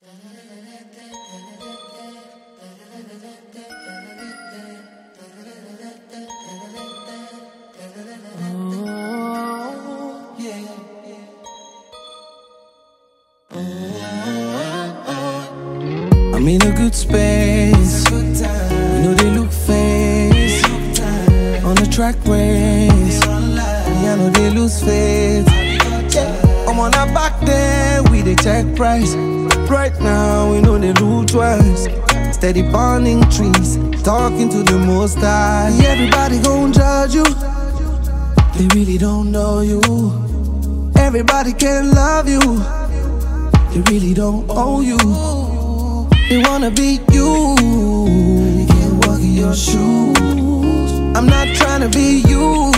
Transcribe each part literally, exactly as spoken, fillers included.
I'm in a good space. You know they look face on the track race. Yeah, I know they lose faith. I'm on a back there with the check price. Right now we know they lose twice. Steady burning trees, talking to the most high. Everybody gon' judge you. They really don't know you. Everybody can love you. They really don't owe you. They wanna be you. They can't walk in your shoes. I'm not trying to be you.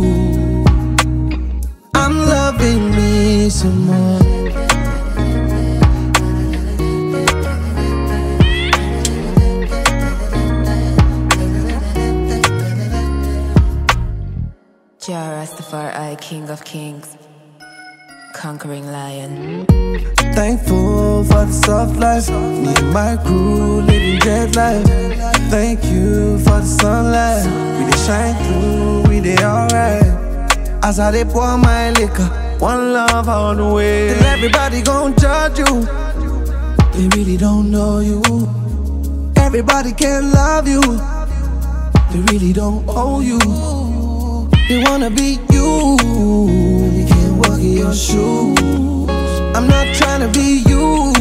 I'm loving me some more. Jah Rastafari, King of Kings, conquering lion. Thankful for the soft life. Me and my crew living jet life. Thank you for the sunlight. We dey shine through, we dey alright. As I dey pour my liquor, one love all the way. Then everybody gon' judge you. They really don't know you. Everybody can love you. They really don't owe you. They wanna be you. They can't walk in your shoes. I'm not trying to be you.